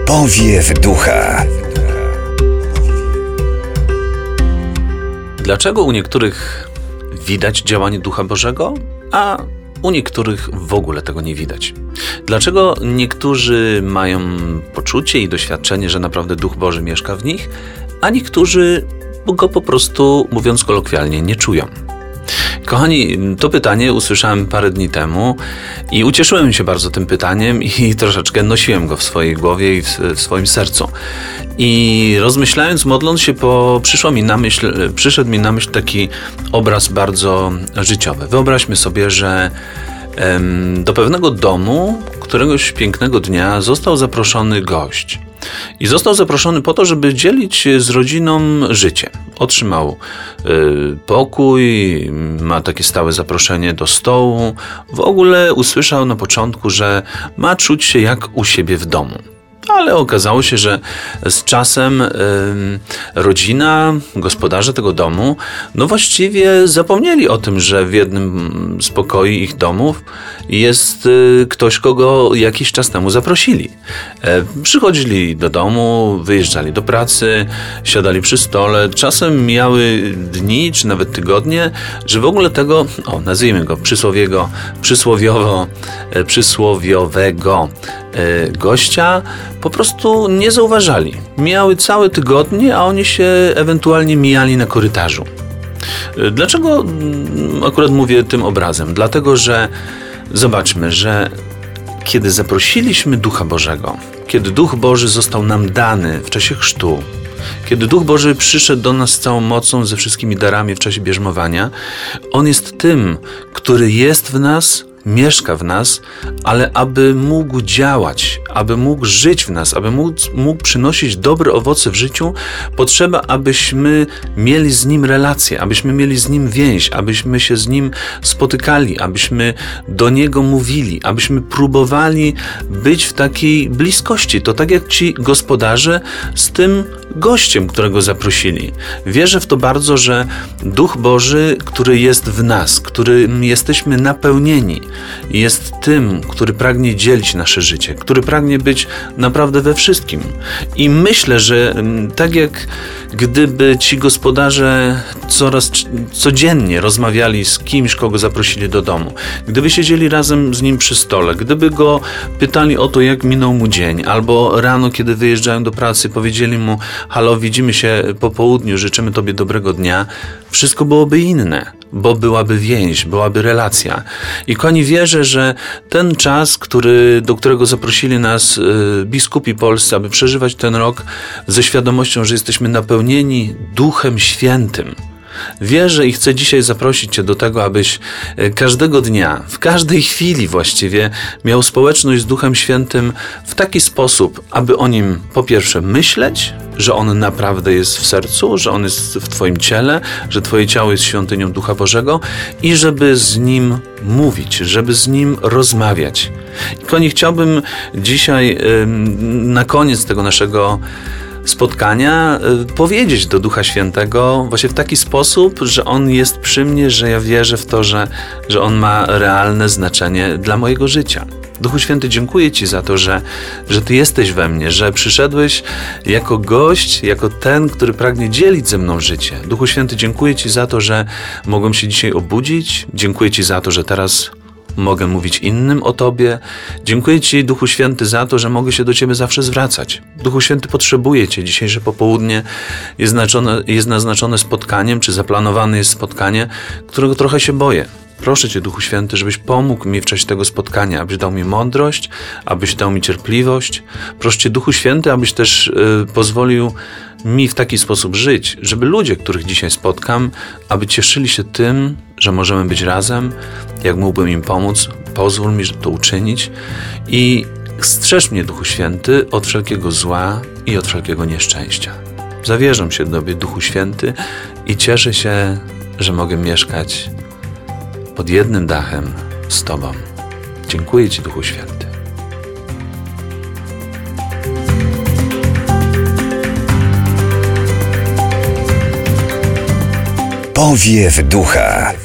Powiew ducha. Dlaczego u niektórych widać działanie Ducha Bożego, a u niektórych w ogóle tego nie widać? Dlaczego niektórzy mają poczucie i doświadczenie, że naprawdę Duch Boży mieszka w nich, a niektórzy go po prostu, mówiąc kolokwialnie, nie czują? Kochani, to pytanie usłyszałem parę dni temu i ucieszyłem się bardzo tym pytaniem i troszeczkę nosiłem go w swojej głowie i w swoim sercu. I rozmyślając, modląc się, przyszedł mi na myśl taki obraz bardzo życiowy. Wyobraźmy sobie, że do pewnego domu któregoś pięknego dnia został zaproszony gość. I został zaproszony po to, żeby dzielić z rodziną życie. Otrzymał pokój, ma takie stałe zaproszenie do stołu. W ogóle usłyszał na początku, że ma czuć się jak u siebie w domu. Ale okazało się, że z czasem rodzina, gospodarze tego domu, właściwie zapomnieli o tym, że w jednym z pokoi ich domów jest ktoś, kogo jakiś czas temu zaprosili. Przychodzili do domu, wyjeżdżali do pracy, siadali przy stole. Czasem mijały dni, czy nawet tygodnie, że w ogóle tego, nazwijmy go przysłowiowego gościa po prostu nie zauważali. Mijały całe tygodnie, a oni się ewentualnie mijali na korytarzu. Dlaczego akurat mówię tym obrazem? Dlatego, że zobaczmy, że kiedy zaprosiliśmy Ducha Bożego, kiedy Duch Boży został nam dany w czasie chrztu, kiedy Duch Boży przyszedł do nas z całą mocą, ze wszystkimi darami w czasie bierzmowania, On jest tym, który jest w nas, mieszka w nas, ale aby mógł działać, aby mógł żyć w nas, aby mógł przynosić dobre owoce w życiu, potrzeba, abyśmy mieli z Nim relację, abyśmy mieli z Nim więź, abyśmy się z Nim spotykali, abyśmy do Niego mówili, abyśmy próbowali być w takiej bliskości. To tak jak ci gospodarze z tym gościem, którego zaprosili. Wierzę w to bardzo, że Duch Boży, który jest w nas, którym jesteśmy napełnieni, jest tym, który pragnie dzielić nasze życie, który pragnie być naprawdę we wszystkim. I myślę, że tak jak gdyby ci gospodarze codziennie rozmawiali z kimś, kogo zaprosili do domu, gdyby siedzieli razem z nim przy stole, gdyby go pytali o to, jak minął mu dzień, albo rano, kiedy wyjeżdżają do pracy, powiedzieli mu: halo, widzimy się po południu, życzymy Tobie dobrego dnia, wszystko byłoby inne, bo byłaby więź, byłaby relacja. I kochani, wierzę, że ten czas, do którego zaprosili nas biskupi polscy, aby przeżywać ten rok ze świadomością, że jesteśmy napełnieni Duchem Świętym. Wierzę i chcę dzisiaj zaprosić Cię do tego, abyś każdego dnia, w każdej chwili właściwie miał społeczność z Duchem Świętym w taki sposób, aby o Nim po pierwsze myśleć, że On naprawdę jest w sercu, że On jest w Twoim ciele, że Twoje ciało jest świątynią Ducha Bożego i żeby z Nim mówić, żeby z Nim rozmawiać. I kochani, chciałbym dzisiaj na koniec tego naszego spotkania powiedzieć do Ducha Świętego właśnie w taki sposób, że On jest przy mnie, że ja wierzę w to, że On ma realne znaczenie dla mojego życia. Duchu Święty, dziękuję Ci za to, że Ty jesteś we mnie, że przyszedłeś jako gość, jako ten, który pragnie dzielić ze mną życie. Duchu Święty, dziękuję Ci za to, że mogłem się dzisiaj obudzić. Dziękuję Ci za to, że teraz mogę mówić innym o Tobie. Dziękuję Ci, Duchu Święty, za to, że mogę się do Ciebie zawsze zwracać. Duchu Święty, potrzebuję Cię. Dzisiejsze popołudnie jest naznaczone spotkaniem, czy zaplanowane jest spotkanie, którego trochę się boję. Proszę Cię, Duchu Święty, żebyś pomógł mi w czasie tego spotkania, abyś dał mi mądrość, abyś dał mi cierpliwość. Proszę Cię, Duchu Święty, abyś też pozwolił mi w taki sposób żyć, żeby ludzie, których dzisiaj spotkam, aby cieszyli się tym, że możemy być razem, jak mógłbym im pomóc. Pozwól mi to uczynić i strzeż mnie, Duchu Święty, od wszelkiego zła i od wszelkiego nieszczęścia. Zawierzam się Tobie, Duchu Święty, i cieszę się, że mogę mieszkać pod jednym dachem z Tobą. Dziękuję Ci, Duchu Święty. Powiew ducha.